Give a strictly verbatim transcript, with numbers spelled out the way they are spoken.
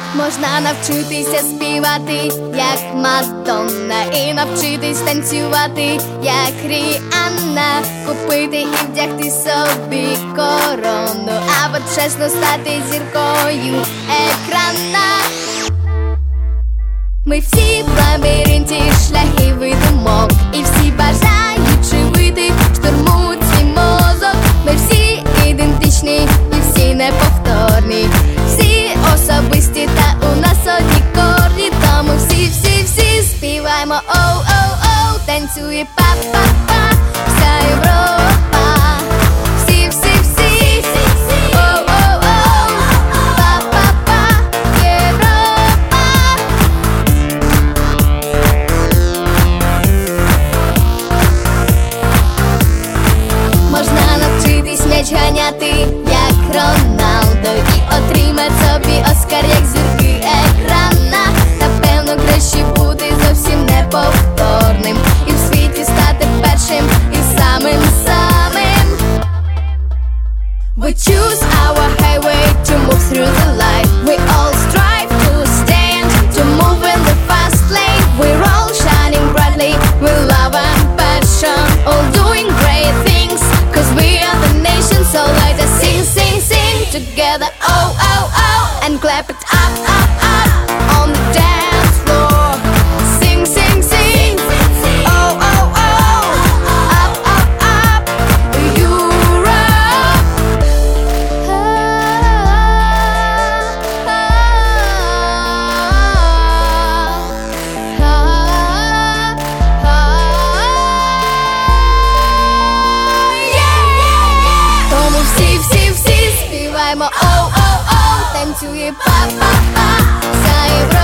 Можна навчитися співати, як Мадонна, і навчитись танцювати, як Ріанна, купити і вдягти собі корону, або чесно стати зіркою екрана. Ми всі в лабіринті шляхів і думок, і всі бажаючи вийти штурмують свій мозок. Ми всі ідентичні і всі неповторні, всі особисті та у нас одні корні. Тому всі-всі-всі співаємо оу-оу-оу, танцює па-па-па вся Європа. Всі-всі-всі оу-оу-оу, па-па-па Європа. Можна навчитись м'яч ганяти, як Роналдо, і отримать собі Оскар, як зірки екрана. Напевно, краще бути зовсім неповторним і в світі стати першим і самим-самим. We choose our highway to move through the light. We all strive to stand, to move in the fast lane. We're all shining brightly with love and passion, all doing great things, cause we are the nation. So let us sing, sing, sing together, oh, oh, oh, and clap it up, up, up on the dance floor. Sing, sing, sing, oh, oh, oh, up, up, up, Europe. Тому всі-всі-всі співаємо оу-оу-оу, танцює па-па-па вся Європа.